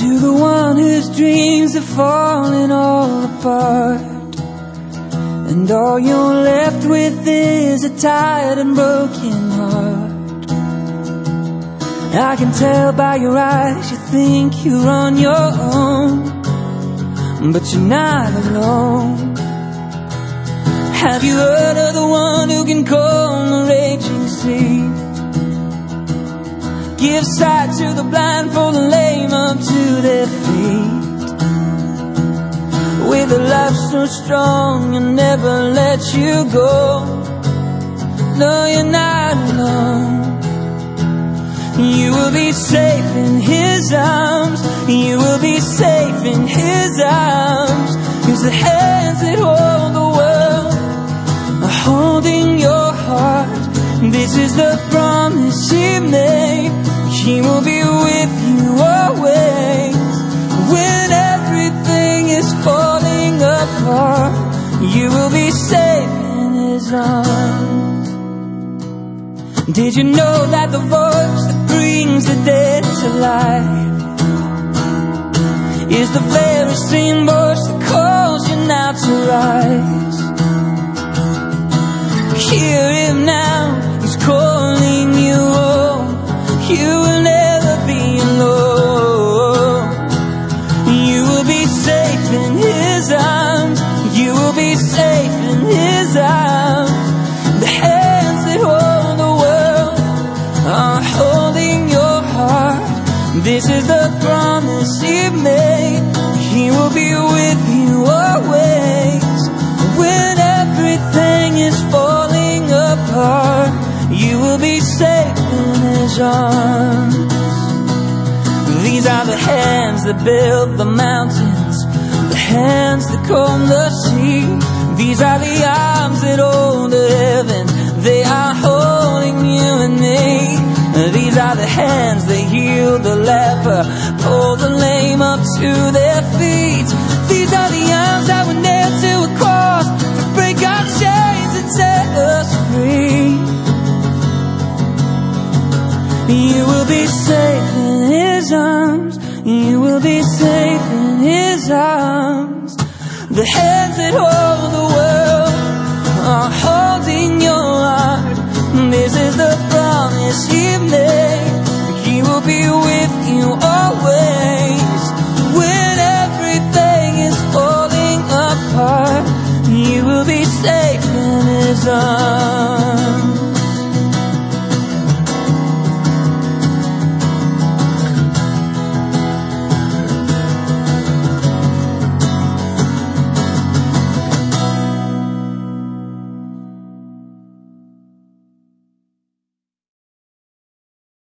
To the one whose dreams are falling all apart, and all you're left with is a tired and broken heart. I can tell by your eyes you think you're on your own, but you're not alone. Have you heard of the one who can calm the raging sea? Give sight to the blind, for the lame up to their feet. With a love so strong, you'll never let you go. No, you're not alone. You will be safe in His arms. You will be safe in His arms. 'Cause the hands that hold the world are holding your heart. This is the promise He made. He will be with you always. When everything is falling apart, you will be safe in His arms. Did you know that the voice that brings the dead to life is the very same voice that calls you now to rise? Hear Him now, He's calling you home. You will never be alone. You will be safe in His arms. You will be safe in His arms. The hands that hold the world are holding your heart. This is the promise He made. He will be with you always. When everything is falling apart, you will be safe in His arms. These are the hands that built the mountains, the hands that calm the sea. These are the arms that hold the heaven. They are holding you and me. These are the hands that heal the leper, pull the lame up to their feet. These are the arms that were nailed to a cross to break our chains and set us free. You will be safe in His arms. You will be safe in His arms. The hands that hold the world are holding your heart. This is the promise He made. He will be with you always. When everything is falling apart, you will be safe in His arms.